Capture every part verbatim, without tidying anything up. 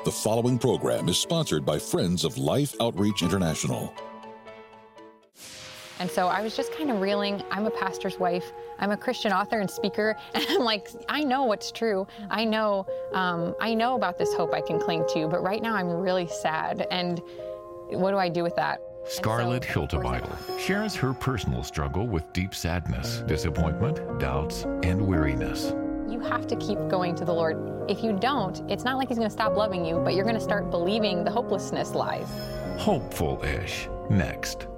The following program is sponsored by Friends of Life Outreach International. And so I was just kind of reeling. I'm a pastor's wife. I'm a Christian author and speaker. And I'm like, I know what's true. I know, um, I know about this hope I can cling to. But right now I'm really sad. And what do I do with that? Scarlett so, Hiltebeitel shares her personal struggle with deep sadness, disappointment, doubts, and weariness. You have to keep going to the Lord. If you don't, it's not like He's going to stop loving you, but you're going to start believing the hopelessness lies. Hopeful-ish. Next.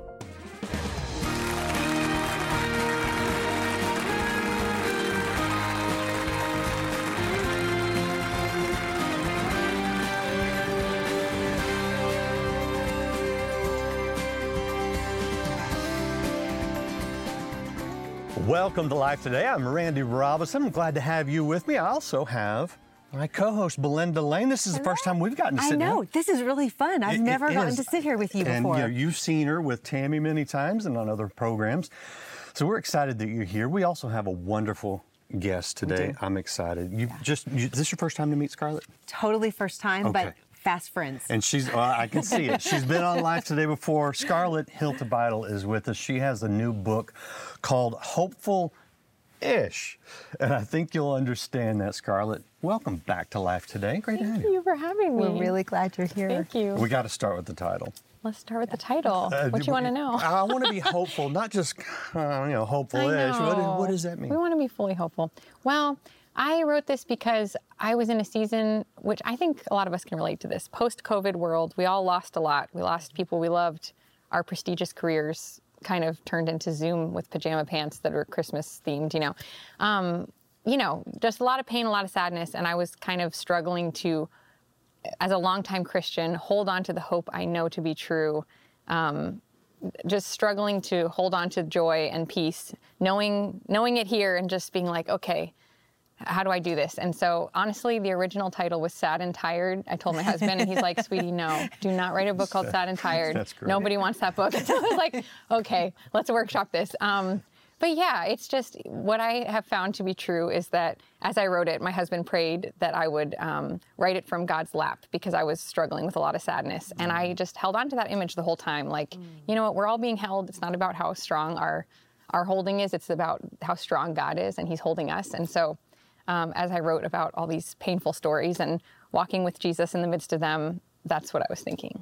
Welcome to Life Today. I'm Randy Robinson. I'm glad to have you with me. I also have my co-host, Belinda Lane. This is the first time we've gotten to sit I know. down. This is really fun. I've It- never it gotten is. to sit here with you And before. you know, you've seen her with Tammy many times and on other programs. So we're excited that you're here. We also have a wonderful guest today. I'm excited. You just you, is this your first time to meet Scarlett? Totally first time, Okay. but fast friends. And she's, well, I can see it. She's been on Life Today before. Scarlett Hiltebeitel is with us. She has a new book called Hopeful Ish. And I think you'll understand that, Scarlett. Welcome back to Life Today. Great to have Thank you. you for having me. We're really glad you're here. Thank you. We got to start with the title. Let's start with the title. Uh, what do you want to know? I want to be hopeful, not just, uh, you know, hopeful-ish. I What, know. what does that mean? We want to be fully hopeful. Well, I wrote this because I was in a season, which I think a lot of us can relate to this, post-COVID world. We all lost a lot. We lost people we loved. Our prestigious careers kind of turned into Zoom with pajama pants that were Christmas themed, you know. Um, you know, just a lot of pain, a lot of sadness. And I was kind of struggling to, as a longtime Christian, hold on to the hope I know to be true. Um, just struggling to hold on to joy and peace, knowing knowing it here and just being like, okay, how do I do this? And so honestly, the original title was Sad and Tired. I told my husband and he's like, sweetie, no, do not write a book called Sad and Tired. That's great. Nobody wants that book. So I was like, okay, let's workshop this. Um, but yeah, it's just what I have found to be true is that as I wrote it, my husband prayed that I would um, write it from God's lap because I was struggling with a lot of sadness. Mm. And I just held on to that image the whole time. Like, mm. you know what, we're all being held. It's not about how strong our, our holding is. It's about how strong God is and He's holding us. And so Um, as I wrote about all these painful stories and walking with Jesus in the midst of them, that's what I was thinking.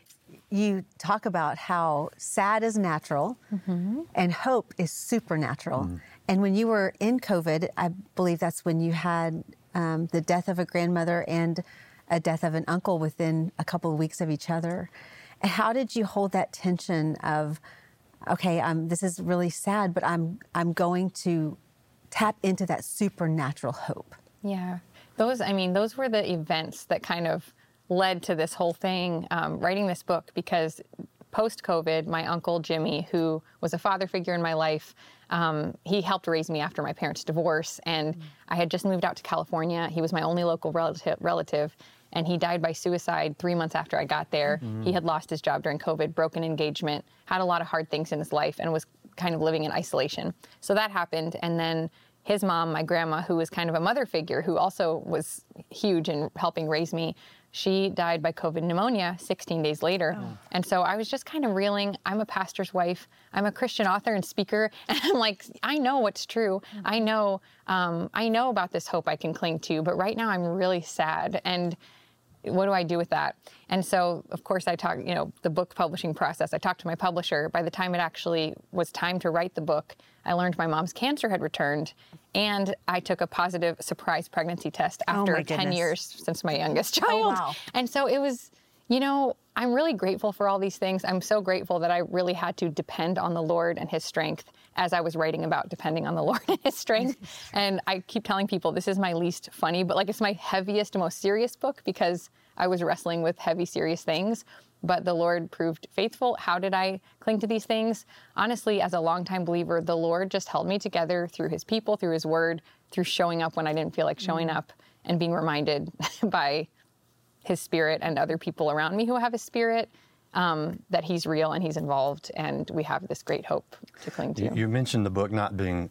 You talk about how sad is natural mm-hmm. and hope is supernatural. Mm. And when you were in COVID, I believe that's when you had um, the death of a grandmother and a death of an uncle within a couple of weeks of each other. And how did you hold that tension of, okay, um, this is really sad, but I'm I'm going to tap into that supernatural hope? Yeah, those, I mean, those were the events that kind of led to this whole thing, um, writing this book, because post-COVID, my uncle Jimmy, who was a father figure in my life, um, he helped raise me after my parents' divorce, and mm. I had just moved out to California. He was my only local relative, relative, and he died by suicide three months after I got there. Mm-hmm. He had lost his job during COVID, broken engagement, had a lot of hard things in his life, and was kind of living in isolation. So that happened, and then his mom, my grandma, who was kind of a mother figure, who also was huge in helping raise me, she died by COVID pneumonia sixteen days later. Oh. And so I was just kind of reeling. I'm a pastor's wife. I'm a Christian author and speaker. And I'm like, I know what's true. Mm-hmm. I know, um, I know about this hope I can cling to. But right now I'm really sad. And what do I do with that? And so, of course, I talked, you know, the book publishing process. I talked to my publisher. By the time it actually was time to write the book, I learned my mom's cancer had returned, and I took a positive surprise pregnancy test after oh ten years since my youngest child. Oh, wow. And so it was, you know, I'm really grateful for all these things. I'm so grateful that I really had to depend on the Lord and His strength as I was writing about depending on the Lord and His strength. And I keep telling people this is my least funny, but like it's my heaviest, most serious book because I was wrestling with heavy, serious things. But the Lord proved faithful. How did I cling to these things? Honestly, as a longtime believer, the Lord just held me together through His people, through His word, through showing up when I didn't feel like showing mm. up, and being reminded by His Spirit and other people around me who have His Spirit um, that He's real and He's involved, and we have this great hope to cling to. You, you mentioned the book not being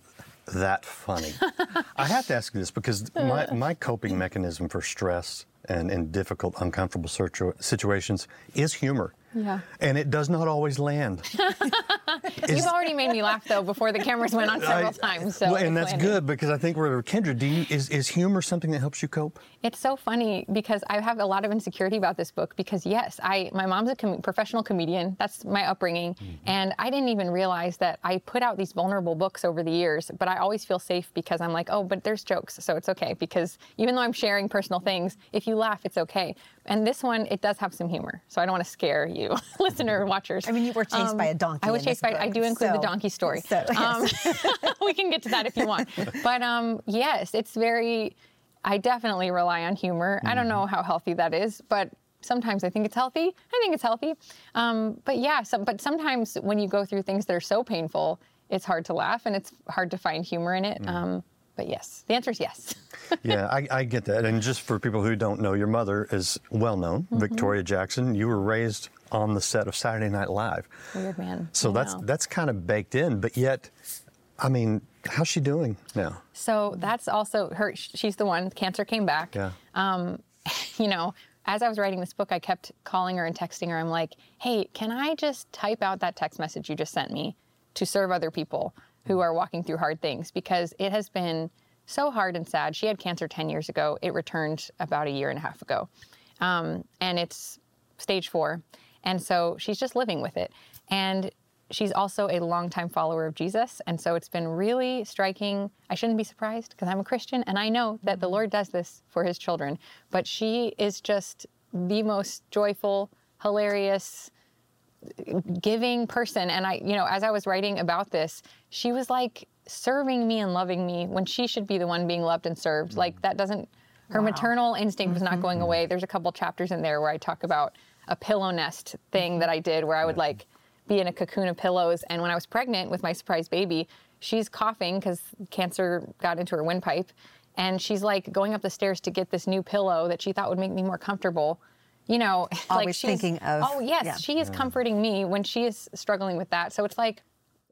that funny. I have to ask you this because my, my coping mechanism for stress and, and difficult, uncomfortable situ- situations is humor. Yeah. And it does not always land. You've already made me laugh, though, before the cameras went on several I, times. So well, and that's landed. good because I think we're Kendra. Do you, is is humor something that helps you cope? It's so funny because I have a lot of insecurity about this book because, yes, I my mom's a com- professional comedian. That's my upbringing. Mm-hmm. And I didn't even realize that I put out these vulnerable books over the years, but I always feel safe because I'm like, oh, but there's jokes, so it's okay. Because even though I'm sharing personal things, if you laugh, it's okay. And this one, it does have some humor. So I don't want to scare you, listener, watchers. I mean, you were chased um, by a donkey. I was in chased this by, book, I do include so, the donkey story. So, yes. um, we can get to that if you want. But um, yes, it's very, I definitely rely on humor. I don't know how healthy that is, but sometimes I think it's healthy. I think it's healthy. Um, but yeah, some, but sometimes when you go through things that are so painful, it's hard to laugh and it's hard to find humor in it. Mm. Um, but yes, the answer is yes. Yeah, I, I get that. And just for people who don't know, your mother is well known, mm-hmm. Victoria Jackson. You were raised on the set of Saturday Night Live. Weird man. So I that's know. that's kind of baked in, but yet, I mean, how's she doing now? So that's also her. She's the one. Cancer came back. Yeah. Um, you know, as I was writing this book, I kept calling her and texting her. I'm like, hey, can I just type out that text message you just sent me to serve other people who are walking through hard things? Because it has been so hard and sad. She had cancer ten years ago. It returned about a year and a half ago. Um, and it's stage four. And so she's just living with it. And she's also a longtime follower of Jesus. And so it's been really striking. I shouldn't be surprised because I'm a Christian and I know that the Lord does this for his children. But she is just the most joyful, hilarious, giving person. And I, you know, as I was writing about this, she was like serving me and loving me when she should be the one being loved and served. Mm-hmm. Like that doesn't, her wow. maternal instinct was not going away. There's a couple chapters in there where I talk about a pillow nest thing that I did where I would like be in a cocoon of pillows. And when I was pregnant with my surprise baby, she's coughing because cancer got into her windpipe. And she's like going up the stairs to get this new pillow that she thought would make me more comfortable. You know, always like she's thinking of. Oh yes, yeah. she is comforting me when she is struggling with that. So it's like,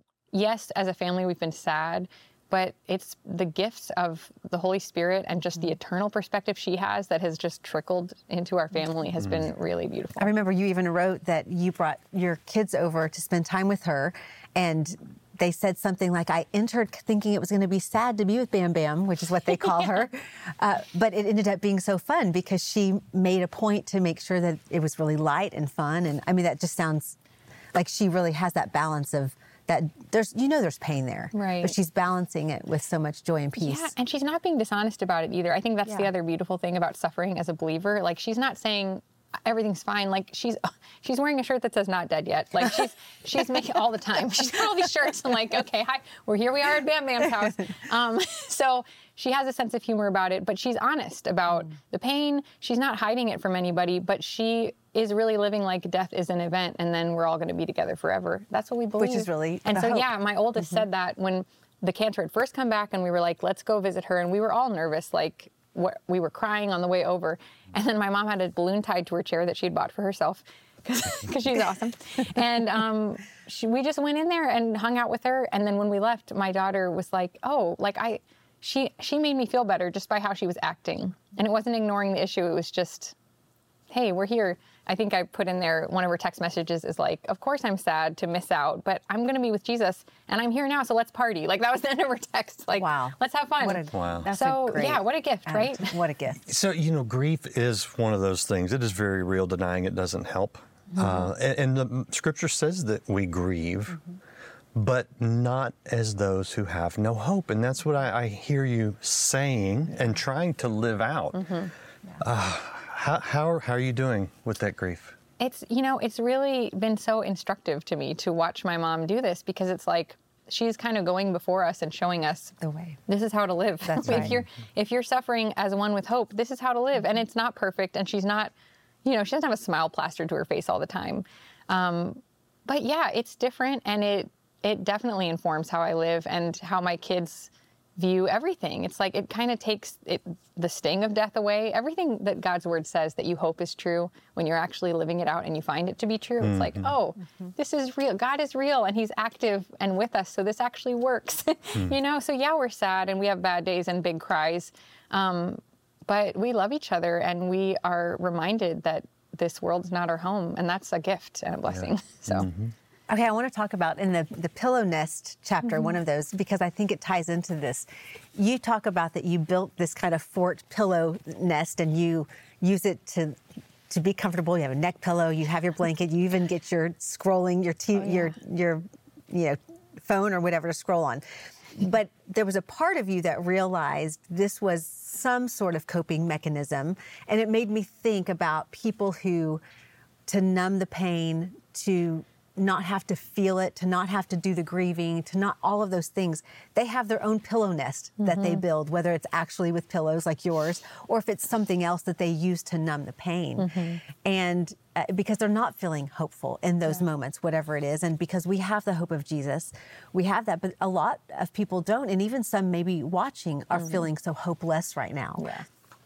yes, as a family we've been sad, but it's the gifts of the Holy Spirit and just the eternal perspective she has that has just trickled into our family has been really beautiful. I remember you even wrote that you brought your kids over to spend time with her, and they said something like, I entered thinking it was going to be sad to be with Bam Bam, which is what they call yeah. her. Uh, but it ended up being so fun because she made a point to make sure that it was really light and fun. And I mean, that just sounds like she really has that balance of that there's, you know, there's pain there, right? But she's balancing it with so much joy and peace. Yeah, and she's not being dishonest about it either. I think that's yeah. the other beautiful thing about suffering as a believer. Like she's not saying everything's fine. Like she's she's wearing a shirt that says "not dead yet." Like she's she's making all the time. She's got all these shirts. I'm like, okay, hi, we're here. We are at Bam Bam's house. Um, so she has a sense of humor about it, but she's honest about mm. the pain. She's not hiding it from anybody, but she is really living like death is an event and then we're all going to be together forever. That's what we believe. Which is really And so, hope. yeah, my oldest mm-hmm. said that when the cancer had first come back and we were like, let's go visit her. And we were all nervous, like what, we were crying on the way over. And then my mom had a balloon tied to her chair that she had bought for herself because she's awesome. And um, she, we just went in there and hung out with her. And then when we left, my daughter was like, oh, like I, she, she made me feel better just by how she was acting. And it wasn't ignoring the issue. It was just, hey, we're here. I think I put in there, one of her text messages is like, of course I'm sad to miss out, but I'm going to be with Jesus and I'm here now, so let's party. Like that was the end of her text. Like, wow. let's have fun. What a, wow. That's so, a great yeah, what a gift, right? attitude. What a gift. So, you know, grief is one of those things. It is very real. Denying it doesn't help. Mm-hmm. Uh, and, and the scripture says that we grieve, mm-hmm. but not as those who have no hope. And that's what I, I hear you saying yeah. and trying to live out. Mm-hmm. Yeah. Uh, how, how, are, how are you doing with that grief? It's, you know, it's really been so instructive to me to watch my mom do this because it's like she's kind of going before us and showing us the way. This is how to live. That's if right. you're if you're suffering as one with hope, this is how to live. And it's not perfect. And she's not, you know, she doesn't have a smile plastered to her face all the time. Um, but yeah, it's different, and it it definitely informs how I live and how my kids view everything. It's like it kind of takes it, the sting of death away. Everything that God's word says that you hope is true, when you're actually living it out and you find it to be true, mm-hmm. it's like, oh, mm-hmm. this is real. God is real and he's active and with us, so this actually works. mm. You know, so yeah, we're sad and we have bad days and big cries, um, but we love each other and we are reminded that this world's not our home, and that's a gift and a blessing. Yeah. So. Mm-hmm. Okay, I want to talk about in the, the pillow nest chapter, mm-hmm. one of those, because I think it ties into this. You talk about that you built this kind of fort pillow nest and you use it to to be comfortable. You have a neck pillow, you have your blanket, you even get your scrolling, your t- oh, yeah. your your you know phone or whatever to scroll on. But there was a part of you that realized this was some sort of coping mechanism, and it made me think about people who, to numb the pain, to not have to feel it, to not have to do the grieving, to not all of those things. They have their own pillow nest mm-hmm. that they build, whether it's actually with pillows like yours, or if it's something else that they use to numb the pain. Mm-hmm. And uh, because they're not feeling hopeful in those yeah. moments, whatever it is. And because we have the hope of Jesus, we have that, but a lot of people don't. And even some maybe watching are mm-hmm. feeling so hopeless right now. Yeah.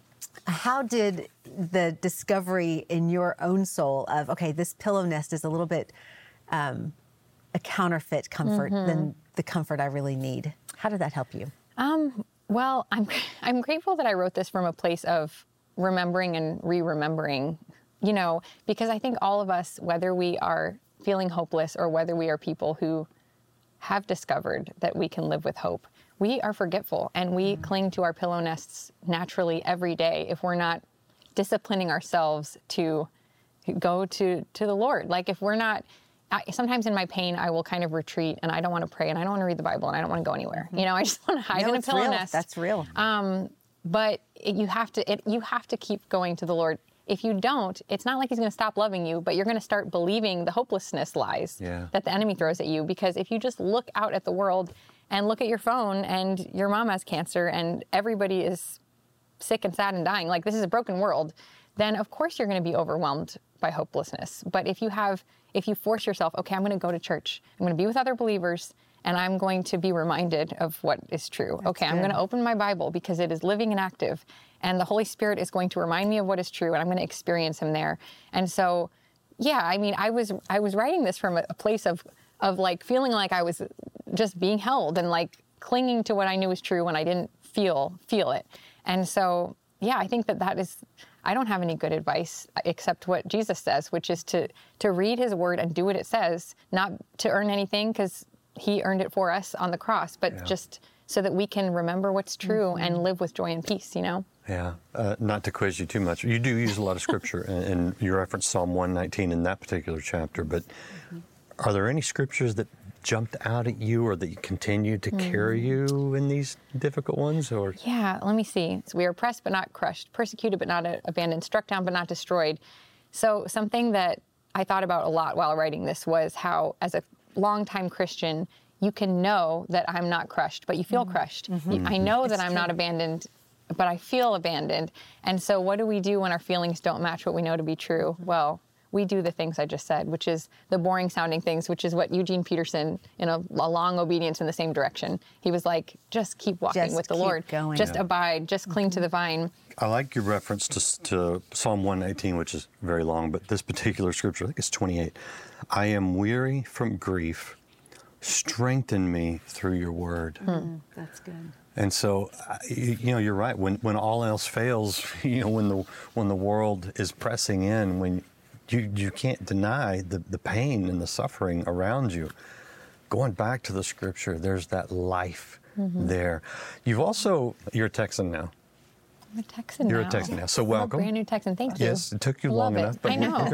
How did the discovery in your own soul of, okay, this pillow nest is a little bit Um, a counterfeit comfort mm-hmm. than the comfort I really need. How did that help you? Um, well, I'm I'm grateful that I wrote this from a place of remembering and re-remembering, you know, because I think all of us, whether we are feeling hopeless or whether we are people who have discovered that we can live with hope, we are forgetful and we mm-hmm. cling to our pillow nests naturally every day if we're not disciplining ourselves to go to, to the Lord. Like if we're not... I, sometimes in my pain, I will kind of retreat and I don't want to pray and I don't want to read the Bible and I don't want to go anywhere. You know, I just want to hide no, in a pillow real. nest. That's real. Um, but it, you have to, it, you have to keep going to the Lord. If you don't, it's not like he's going to stop loving you, but you're going to start believing the hopelessness lies yeah. that the enemy throws at you. Because if you just look out at the world and look at your phone and your mom has cancer and everybody is sick and sad and dying, like this is a broken world, then of course you're going to be overwhelmed by hopelessness. But if you have, if you force yourself, okay, I'm going to go to church, I'm going to be with other believers, and I'm going to be reminded of what is true. That's okay, good. I'm going to open my Bible because it is living and active, and the Holy Spirit is going to remind me of what is true, and I'm going to experience him there. And so, yeah, I mean, I was I was writing this from a, a place of of like feeling like I was just being held and like clinging to what I knew was true when I didn't feel feel it. And so, yeah, I think that that is, I don't have any good advice except what Jesus says, which is to to read his word and do what it says, not to earn anything because he earned it for us on the cross, but yeah. just so that we can remember what's true mm-hmm. and live with joy and peace, you know? Yeah, uh, not to quiz you too much. You do use a lot of scripture, and, and you reference Psalm one nineteen in that particular chapter, but mm-hmm. are there any scriptures that jumped out at you or that you continue to mm. carry you in these difficult ones? Or Yeah, let me see. So we are oppressed but not crushed, persecuted but not abandoned, struck down but not destroyed. So something that I thought about a lot while writing this was how, as a longtime Christian, you can know that I'm not crushed, but you feel mm-hmm. crushed. Mm-hmm. I know that it's I'm true. Not abandoned, but I feel abandoned. And so what do we do when our feelings don't match what we know to be true? Well, we do the things I just said, which is the boring sounding things, which is what Eugene Peterson, in a, a long obedience in the same direction, he was like, just keep walking just with the keep Lord. Going. Just yeah. abide, just cling mm-hmm. to the vine. I like your reference to, to Psalm one nineteen, which is very long, but this particular scripture, I think it's twenty-eight. I am weary from grief. Strengthen me through your word. Mm, that's good. And so, you know, you're right. When when all else fails, you know, when the when the world is pressing in, when you you can't deny the, the pain and the suffering around you. Going back to the scripture, there's that life mm-hmm. there. You've also, you're a Texan now. I'm a Texan You're now. a Texan now, so I'm welcome. A brand new Texan, thank you. Yes, it took you I long love enough. It. I know.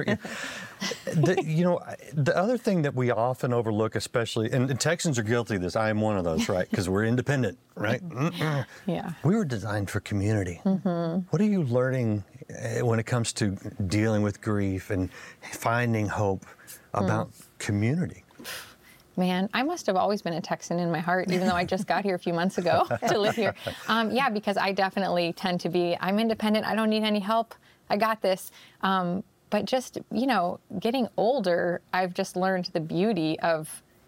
the, you know, the other thing that we often overlook, especially, and, and Texans are guilty of this, I am one of those, right? Because we're independent, right? Mm-mm. Yeah. We were designed for community. Mm-hmm. What are you learning when it comes to dealing with grief and finding hope about mm. community? Man, I must have always been a Texan in my heart, even though I just got here a few months ago to live here. Um, yeah, because I definitely tend to be, I'm independent, I don't need any help, I got this. Um, but just, you know, getting older, I've just learned the beauty of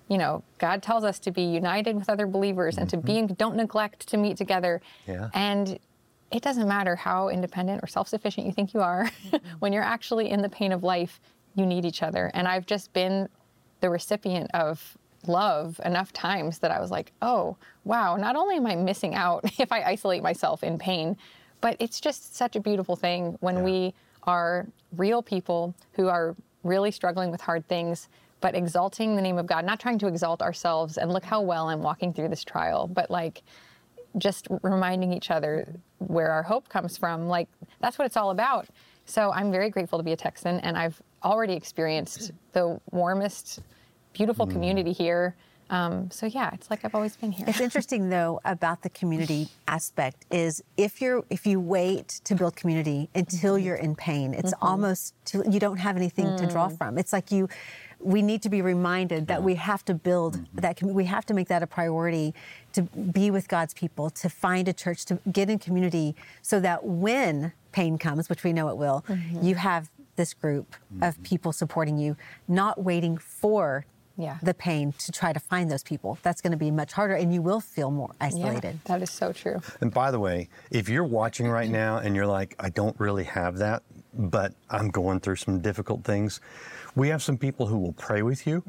you know, God tells us to be united with other believers mm-hmm. and to be, don't neglect to meet together. Yeah. And it doesn't matter how independent or self-sufficient you think you are. Mm-hmm. When you're actually in the pain of life, you need each other. And I've just been the recipient of love enough times that I was like, oh, wow, not only am I missing out if I isolate myself in pain, but it's just such a beautiful thing when yeah. we are real people who are really struggling with hard things, but exalting the name of God, not trying to exalt ourselves and look how well I'm walking through this trial, but like just reminding each other where our hope comes from. Like, that's what it's all about. So I'm very grateful to be a Texan, and I've already experienced the warmest, beautiful mm. community here. Um, so yeah, it's like I've always been here. It's interesting though about the community aspect is if you're if you wait to build community until mm-hmm. you're in pain, it's mm-hmm. almost too, you don't have anything mm. to draw from. It's like you, we need to be reminded that yeah. we have to build mm-hmm. that we have to make that a priority to be with God's people, to find a church, to get in community, so that when pain comes, which we know it will, mm-hmm. you have this group mm-hmm. of people supporting you, not waiting for. Yeah. the pain to try to find those people. That's going to be much harder, and you will feel more isolated. Yeah, that is so true. And by the way, if you're watching right now and you're like, I don't really have that, but I'm going through some difficult things, we have some people who will pray with you.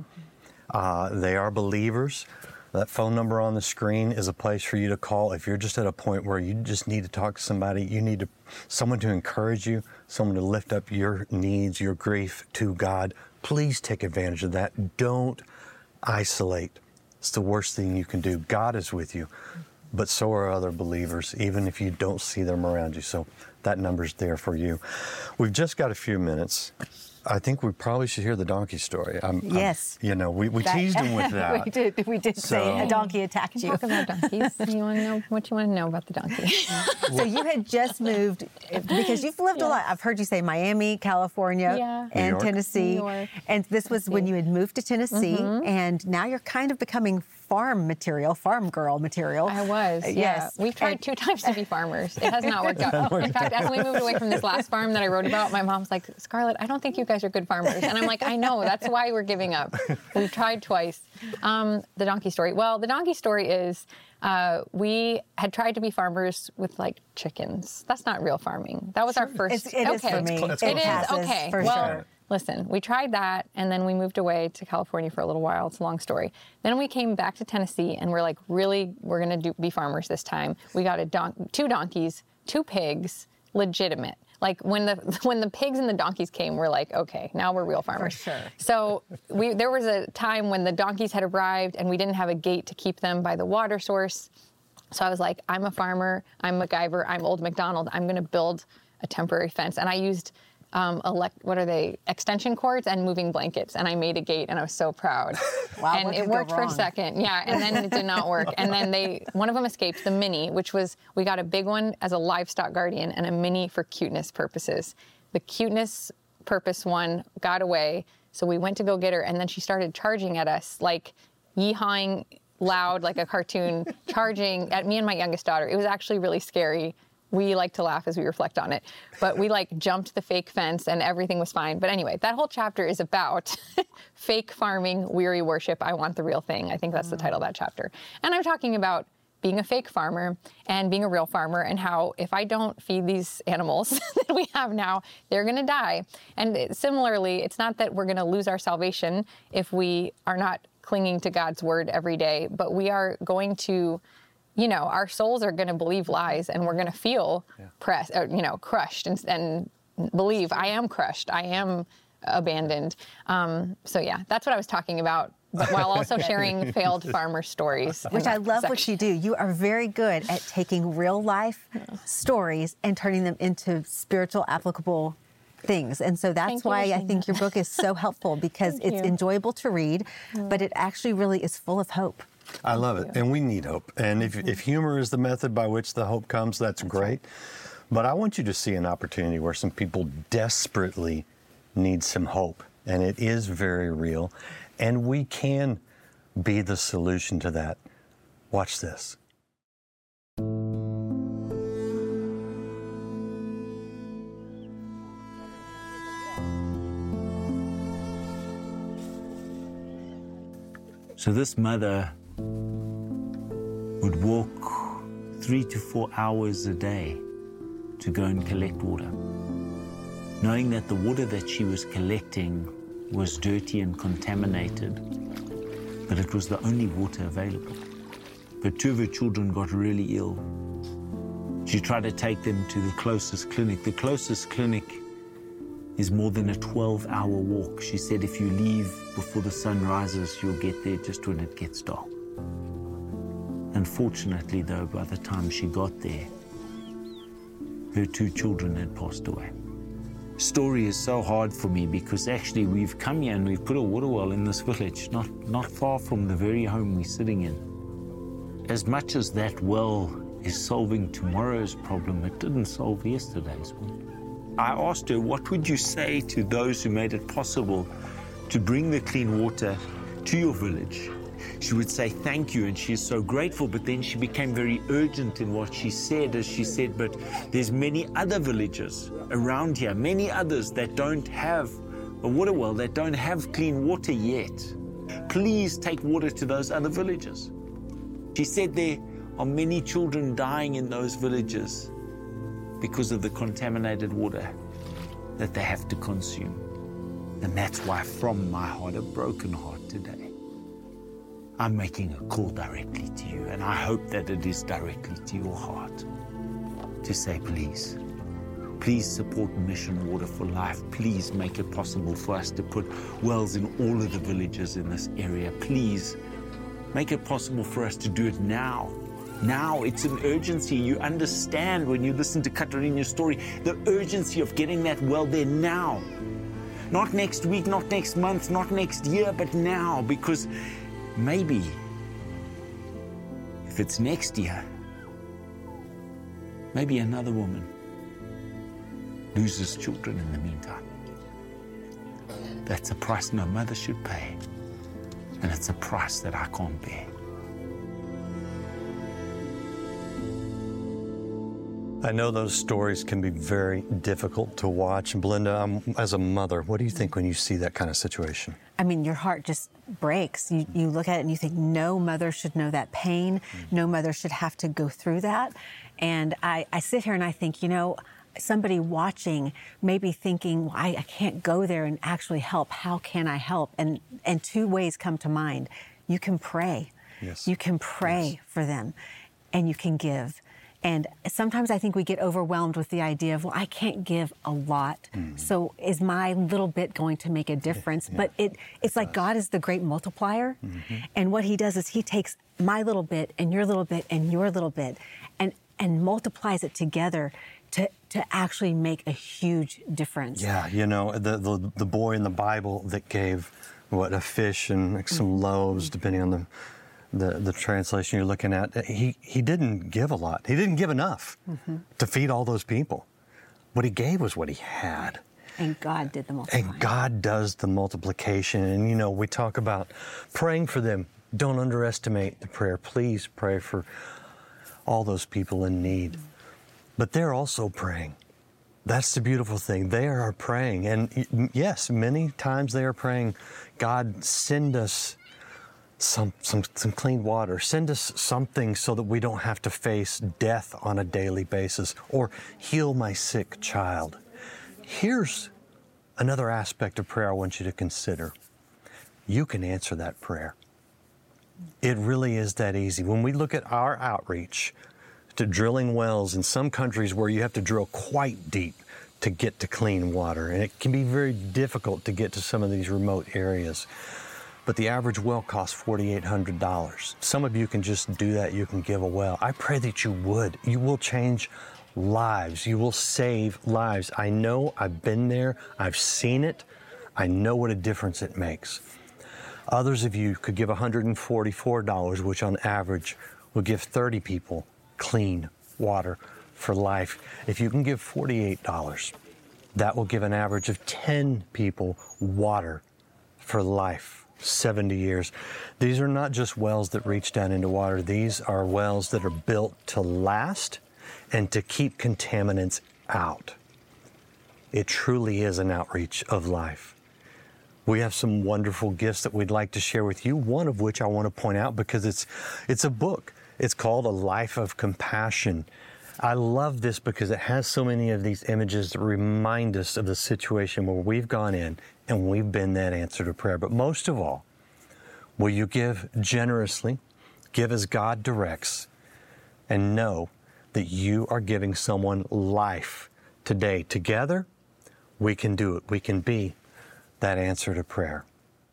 Uh, they are believers. That phone number on the screen is a place for you to call if you're just at a point where you just need to talk to somebody. You need to someone to encourage you, someone to lift up your needs, your grief to God. Please take advantage of that. Don't isolate. It's the worst thing you can do. God is with you, but so are other believers, even if you don't see them around you. So that number's there for you. We've just got a few minutes. I think we probably should hear the donkey story. I'm, yes. I'm, you know, we, we that, teased him with that. we did. We did so, say a donkey attacked you. Talk about donkeys. You want to know what you want to know about the donkey? So you had just moved because you've lived yeah. a lot. I've heard you say Miami, California, yeah. and Tennessee. New York. And this was Tennessee. When you had moved to Tennessee, mm-hmm. and now you're kind of becoming farm material, farm girl material. I was, yeah. Yes. We've tried and, two times to be farmers. It has not worked out. In fact, as we moved away from this last farm that I wrote about, my mom's like, Scarlett, I don't think you guys are good farmers. And I'm like, I know, that's why we're giving up. We've tried twice. Um, the donkey story. Well, the donkey story is uh, we had tried to be farmers with like chickens. That's not real farming. That was sure. our first. It's, it okay. is for me. It's it passes, is, okay. For well, sure. Listen, we tried that, and then we moved away to California for a little while. It's a long story. Then we came back to Tennessee, and we're like, really, we're going to be farmers this time. We got a don- two donkeys, two pigs, legitimate. Like when the when the pigs and the donkeys came, we're like, okay, now we're real farmers. For sure. So we there was a time when the donkeys had arrived, and we didn't have a gate to keep them by the water source. So I was like, I'm a farmer. I'm MacGyver. I'm Old MacDonald. I'm going to build a temporary fence, and I used. Um, elect, what are they? Extension cords and moving blankets, and I made a gate, and I was so proud. Wow, and what it could worked go for a wrong? second, yeah. And then it did not work. And then they, one of them escaped, the mini, which was we got a big one as a livestock guardian and a mini for cuteness purposes. The cuteness purpose one got away, so we went to go get her, and then she started charging at us, like yee-hawing loud, like a cartoon, charging at me and my youngest daughter. It was actually really scary. We like to laugh as we reflect on it. But we like jumped the fake fence and everything was fine. But anyway, that whole chapter is about fake farming, weary worship. I want the real thing. I think that's the title of that chapter. And I'm talking about being a fake farmer and being a real farmer, and how if I don't feed these animals that we have now, they're going to die. And it, similarly, it's not that we're going to lose our salvation if we are not clinging to God's word every day, but we are going to, you know, our souls are going to believe lies, and we're going to feel yeah. pressed, or, you know, crushed, and, and believe I am crushed, I am abandoned. Um, so yeah, that's what I was talking about, but while also sharing failed farmer stories. Which I love section. What you do. You are very good at taking real life yeah. stories and turning them into spiritual, applicable things. And so that's Thank why I think that. your book is so helpful, because it's you. enjoyable to read, mm. but it actually really is full of hope. I love it, and we need hope. And if, if humor is the method by which the hope comes, that's, that's great. Right. But I want you to see an opportunity where some people desperately need some hope, and it is very real, and we can be the solution to that. Watch this. So this mother would walk three to four hours a day to go and collect water, knowing that the water that she was collecting was dirty and contaminated, but it was the only water available. But two of her children got really ill. She tried to take them to the closest clinic. The closest clinic is more than a twelve hour walk. She said if you leave before the sun rises, you'll get there just when it gets dark. Unfortunately, though, by the time she got there, her two children had passed away. Story is so hard for me because actually we've come here and we've put a water well in this village, not, not far from the very home we're sitting in. As much as that well is solving tomorrow's problem, it didn't solve yesterday's one. I asked her, what would you say to those who made it possible to bring the clean water to your village? She would say thank you, and she's so grateful, but then she became very urgent in what she said, as she said, but there's many other villages around here, many others that don't have a water well, that don't have clean water yet. Please take water to those other villages. She said there are many children dying in those villages because of the contaminated water that they have to consume. And that's why, from my heart, a broken heart today, I'm making a call directly to you, and I hope that it is directly to your heart, to say, please, please support Mission Water for Life. Please make it possible for us to put wells in all of the villages in this area. Please make it possible for us to do it now. Now, it's an urgency. You understand when you listen to Katarina's story, the urgency of getting that well there now. Not next week, not next month, not next year, but now, because maybe if it's next year, maybe another woman loses children in the meantime. That's a price no mother should pay, and it's a price that I can't bear. I know those stories can be very difficult to watch. And Belinda, um, as a mother, what do you think when you see that kind of situation? I mean, your heart just breaks. You, you look at it and you think, no mother should know that pain. Mm-hmm. No mother should have to go through that. And I, I sit here and I think, you know, somebody watching may be thinking, well, I, I can't go there and actually help. How can I help? And, and two ways come to mind. You can pray. Yes. You can pray yes. for them, and you can give. And sometimes I think we get overwhelmed with the idea of, well, I can't give a lot. Mm-hmm. So is my little bit going to make a difference? Yeah. But it, it's it like God is the great multiplier. Mm-hmm. And what he does is he takes my little bit and your little bit and your little bit and, and multiplies it together to, to actually make a huge difference. Yeah, you know, the, the, the boy in the Bible that gave, what, a fish and like some mm-hmm. loaves, depending on the... The, the translation you're looking at, he, he didn't give a lot. He didn't give enough mm-hmm. to feed all those people. What he gave was what he had. And God did the multiplication. And God does the multiplication. And, you know, we talk about praying for them. Don't underestimate the prayer. Please pray for all those people in need. Mm-hmm. But they're also praying. That's the beautiful thing. They are praying. And, yes, many times they are praying, God, send us Some, some some clean water. Send us something so that we don't have to face death on a daily basis, or heal my sick child. Here's another aspect of prayer I want you to consider. You can answer that prayer. It really is that easy. When we look at our outreach to drilling wells in some countries where you have to drill quite deep to get to clean water, and it can be very difficult to get to some of these remote areas. But the average well costs four thousand eight hundred dollars. Some of you can just do that. You can give a well. I pray that you would. You will change lives. You will save lives. I know. I've been there. I've seen it. I know what a difference it makes. Others of you could give one hundred forty-four dollars, which on average will give thirty people clean water for life. If you can give forty-eight dollars, that will give an average of ten people water for life. seventy years. These are not just wells that reach down into water. These are wells that are built to last and to keep contaminants out. It truly is an outreach of life. We have some wonderful gifts that we'd like to share with you, one of which I want to point out because it's it's a book. It's called A Life of Compassion. I love this because it has so many of these images that remind us of the situation where we've gone in and we've been that answer to prayer. But most of all, will you give generously, give as God directs, and know that you are giving someone life today. Together, we can do it. We can be that answer to prayer.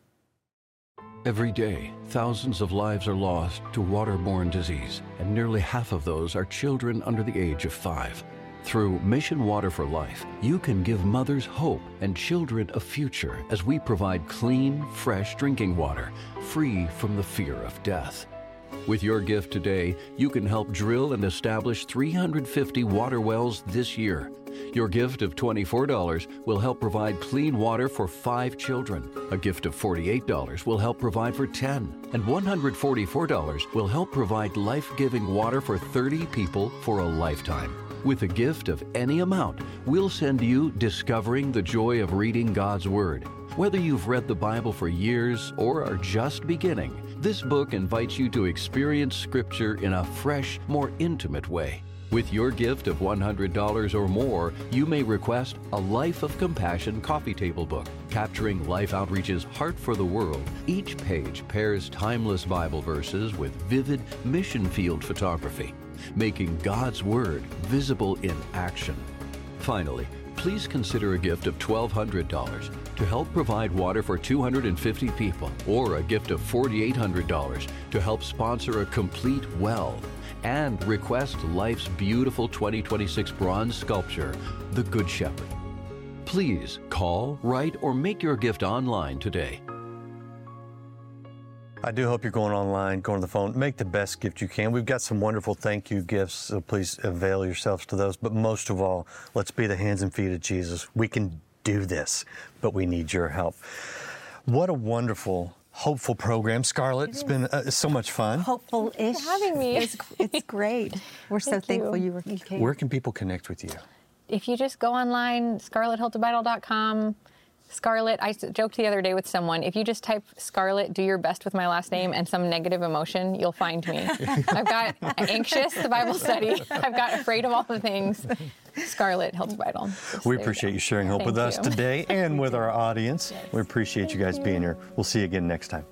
Every day, thousands of lives are lost to waterborne disease, and nearly half of those are children under the age of five. Through Mission Water for Life, you can give mothers hope and children a future as we provide clean, fresh drinking water, free from the fear of death. With your gift today, you can help drill and establish three hundred fifty water wells this year. Your gift of twenty-four dollars will help provide clean water for five children. A gift of forty-eight dollars will help provide for ten. And one hundred forty-four dollars will help provide life-giving water for thirty people for a lifetime. With a gift of any amount, we'll send you Discovering the Joy of Reading God's Word. Whether you've read the Bible for years or are just beginning, this book invites you to experience Scripture in a fresh, more intimate way. With your gift of one hundred dollars or more, you may request a Life of Compassion coffee table book, capturing Life Outreach's heart for the world. Each page pairs timeless Bible verses with vivid mission field photography, making God's Word visible in action. Finally, please consider a gift of twelve hundred dollars to help provide water for two hundred fifty people, or a gift of four thousand eight hundred dollars to help sponsor a complete well, and request Life's beautiful twenty twenty-six bronze sculpture, The Good Shepherd. Please call, write, or make your gift online today. I do hope you're going online, going to the phone. Make the best gift you can. We've got some wonderful thank you gifts, so please avail yourselves to those. But most of all, let's be the hands and feet of Jesus. We can do this, but we need your help. What a wonderful, hopeful program. Scarlett, it it's been uh, so much fun. Hopeful-ish. Thanks for having me. It's, it's great. We're so Thank thankful you. you were here. Where can people connect with you? If you just go online, scarlett hilt a bible dot com, Scarlett, I joked the other day with someone, if you just type Scarlett, do your best with my last name, and some negative emotion, you'll find me. I've got anxious, the Bible study. I've got afraid of all the things. Scarlett hilt a bible. We appreciate you sharing hope Thank with us you. today and with our audience. Yes. We appreciate you guys Thank being you. here. We'll see you again next time.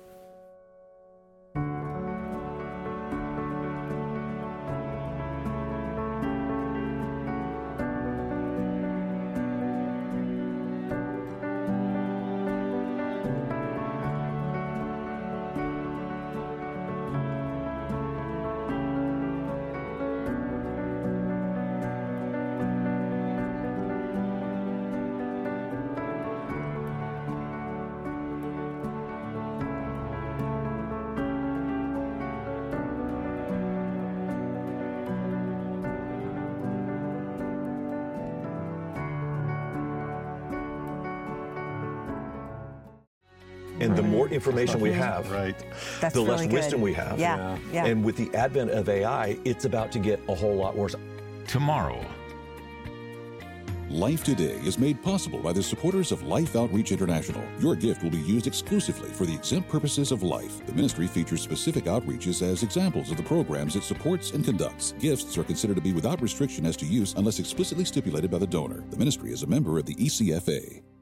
And the more information we have, Right. That's the really less good. wisdom we have. Yeah, yeah. And with the advent of A I, it's about to get a whole lot worse. Tomorrow. Life Today is made possible by the supporters of Life Outreach International. Your gift will be used exclusively for the exempt purposes of life. The ministry features specific outreaches as examples of the programs it supports and conducts. Gifts are considered to be without restriction as to use unless explicitly stipulated by the donor. The ministry is a member of the E C F A.